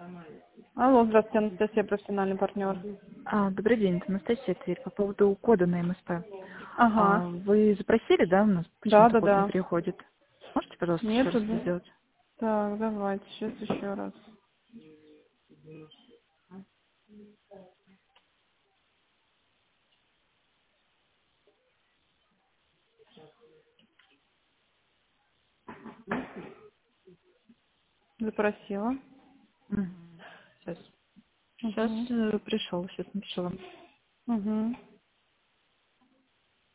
Алло, здравствуйте, Анастасия, профессиональный партнер. Добрый день, это Анастасия Тверь. По поводу кода на МСП. Ага. Вы запросили, да, у нас Да, почему-то да, код не да. приходит? Можете, пожалуйста, еще Нету, раз это да? сделать? Так, давайте, сейчас еще раз. Запросила. Сейчас. Сейчас Угу. пришел, сейчас напишу вам. Угу.